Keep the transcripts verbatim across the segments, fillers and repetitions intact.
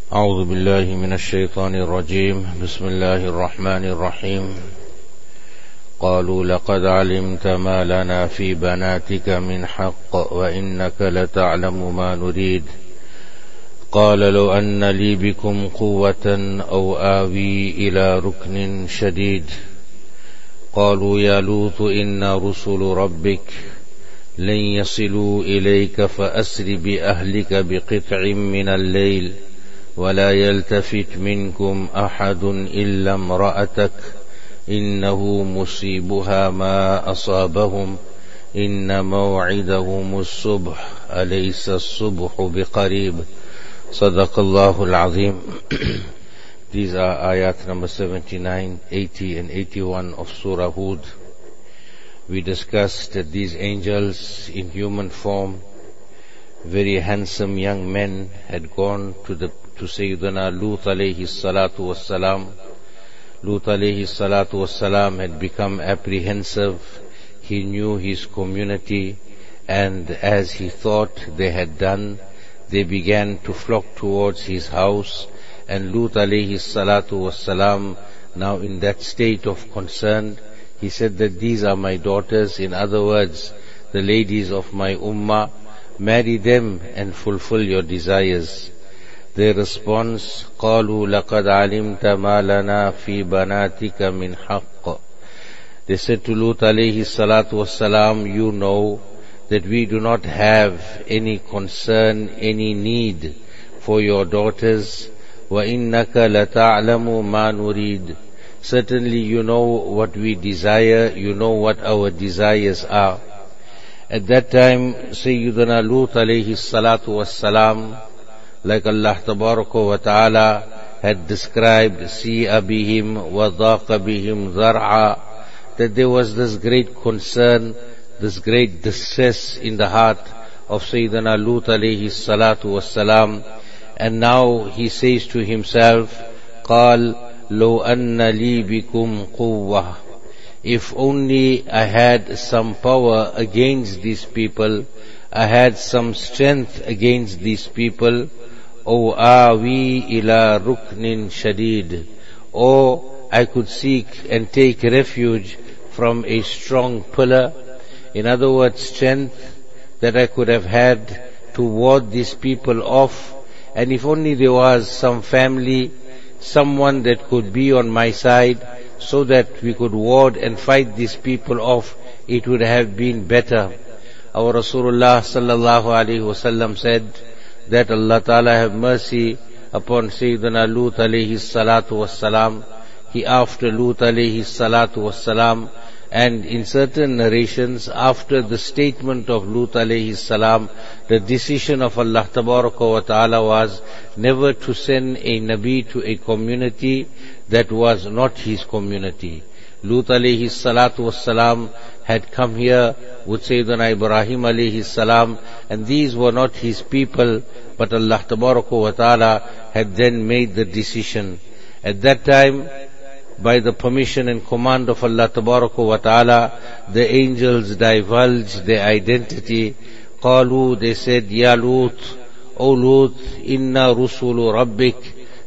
أعوذ بالله من الشيطان الرجيم بسم الله الرحمن الرحيم قالوا لقد علمت ما لنا في بناتك من حق وإنك لتعلم ما نريد قال لو أن لي بكم قوة أو آوي إلى ركن شديد قالوا يا لوط إنا رسل ربك لن يصلوا إليك فأسر بأهلك بقطع من الليل ولا يلتفت منكم أحد إلا امرأتك إنه مصيبها ما أصابهم إن موعدهم الصبح أليس الصبح بقريب صدق الله العظيم. These are ayat number seventy-nine, eighty and eighty-one of Surah Hud. We discussed that these angels in human form, very handsome young men, had gone to the to Sayyidina Lut alayhi salatu wassalam. Lut alayhi salatu wassalam had become apprehensive. He knew his community, and as he thought they had done, they began to flock towards his house. And Lut alayhi salatu wassalam, now in that state of concern, he said that these are my daughters. In other words, the ladies of my ummah, marry them and fulfill your desires. Their response, قالوا لقد علمت ما لنا في بناتك من حق. They said to Lut alayhi salatu wassalam, you know that we do not have any concern, any need for your daughters. وَإِنَّكَ لَتَعْلَمُ مَا نُرِيدُ. Certainly you know what we desire, you know what our desires are. At that time, Sayyidina Lut alayhi salatu wassalam, like Allah tabaraka wa ta'ala had described, سِيءَ بِهِمْ وَضَاقَ بِهِمْ ذَرْعًا, that there was this great concern, this great distress in the heart of Sayyidina Lut alayhi salatu wassalam. And now he says to himself, قال لو أن لي بكم قوة. If only I had some power against these people, I had some strength against these people, أو آوي إلى ركن شديد, or I could seek and take refuge from a strong pillar. In other words, strength that I could have had to ward these people off. And if only there was some family, someone that could be on my side, so that we could ward and fight these people off, it would have been better. Our Rasulullah sallallahu alaihi wasallam said that Allah Ta'ala have mercy upon Sayyidina Lut alayhi salatu wassalam. He after Lut alayhi salatu wassalam, and in certain narrations, after the statement of Lut alayhi salam, the decision of Allah tabaraka wa ta'ala was never to send a Nabi to a community that was not his community. Lut alayhi salatu wassalam had come here with Sayyidina Ibrahim alayhi salam, and these were not his people, but Allah tabaraka wa ta'ala had then made the decision. At that time, by the permission and command of Allah tabaraka wa ta'ala, the angels divulged their identity. قالوا, they said, Ya Lut, O Lut, inna rusulu rabbik.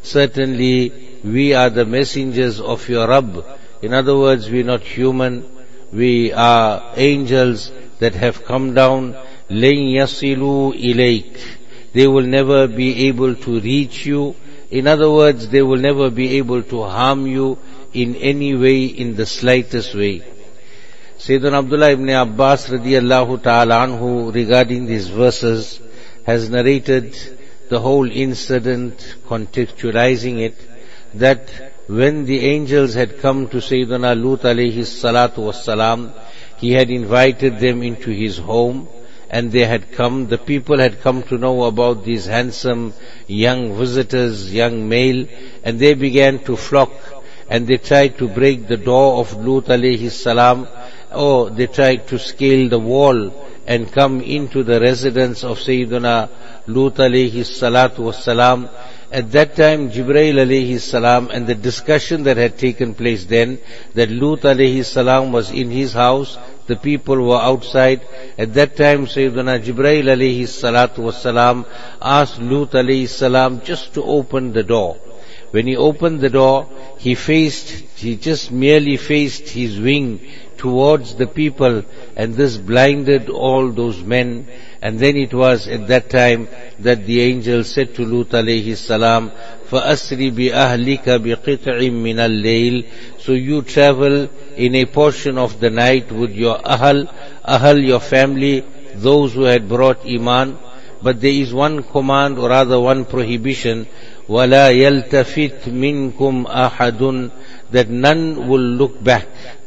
Certainly we are the messengers of your Rabb. In other words, we are not human, we are angels that have come down. لن يصلوا إليك. They will never be able to reach you. In other words, they will never be able to harm you in any way, in the slightest way. Sayyidina Abdullah ibn Abbas radiyallahu ta'ala anhu, regarding these verses, has narrated the whole incident, contextualizing it, that when the angels had come to Sayyidina Lut alayhi salatu wassalam, he had invited them into his home, and they had come, the people had come to know about these handsome young visitors, young male, and they began to flock, and they tried to break the door of Lut alayhi salam, or they tried to scale the wall and come into the residence of Sayyidina Lut alayhi salatu wassalam. at that time Jibreel alayhi salam, and the discussion that had taken place then, that Lut alayhi salam was in his house, the people were outside. At that time Sayyidina Jibreel alayhi salatu was salam asked Lut alayhi salam just to open the door. When he opened the door, he faced, he just merely faced his wing towards the people, and this blinded all those men. And then it was at that time that the angel said to Lut alayhi salam, فَأَسْرِ بِأَهْلِكَ بِقِطْعٍ مِّنَ اللَّيْلِ, so you travel in a portion of the night with your ahl, ahl, your family, those who had brought iman. But there is one command, or rather one prohibition, وَلَا يَلْتَفِتْ مِنْكُمْ أَحَدٌ, that none will look back.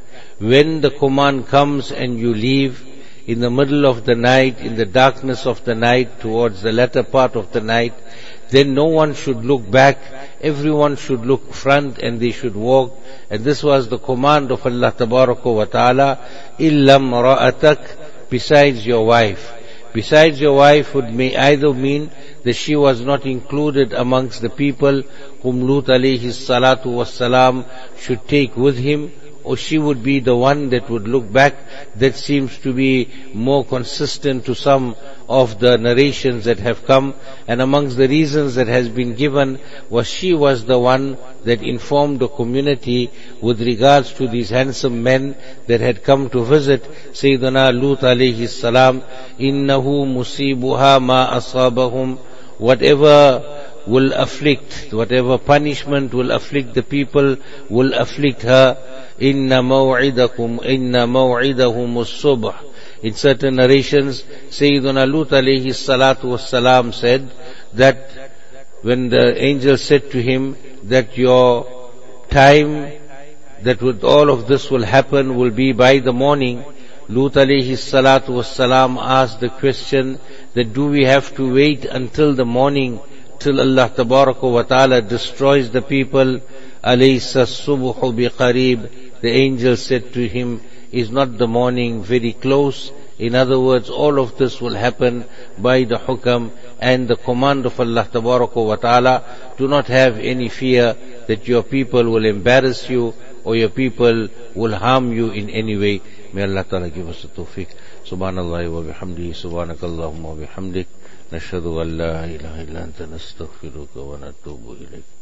When the command comes and you leave in the middle of the night, in the darkness of the night, towards the latter part of the night, then no one should look back. Everyone should look front and they should walk. And this was the command of Allah Tabaraka wa Ta'ala, إِلَّا امْرَأَتَكَ, besides your wife. Besides your wife would may either mean that she was not included amongst the people whom Lut alayhi salatu wassalam should take with him, or she would be the one that would look back. That seems to be more consistent to some of the narrations that have come. And amongst the reasons that has been given was she was the one that informed the community with regards to these handsome men that had come to visit Sayyidina Lut alayhi salam. Innahu musibuha ma asabahum, whatever will afflict, whatever punishment will afflict the people will afflict her. Inna maw'idakum, inna maw'idahum as-subh. In certain narrations, Sayyidina Lut alayhi salatu wassalam said that when the angel said to him that your time, that with all of this will happen, will be by the morning, Lut alayhi salatu wassalam asked the question that do we have to wait until the morning, till Allah Tabaraka wa Ta'ala destroys the people? Alaysa as-subhu biqarib. The angel said to him, is not the morning very close? In other words, all of this will happen by the hukam and the command of Allah Tabaraka wa Ta'ala. Do not have any fear that your people will embarrass you or your people will harm you in any way. May Allah Ta'ala give us the tawfiq. Subhanallah wa bihamdihi, subhanakallahumma wa bihamdik, nashhadu an la ilaha illa anta nastaghfiruka wa natubu ilayk.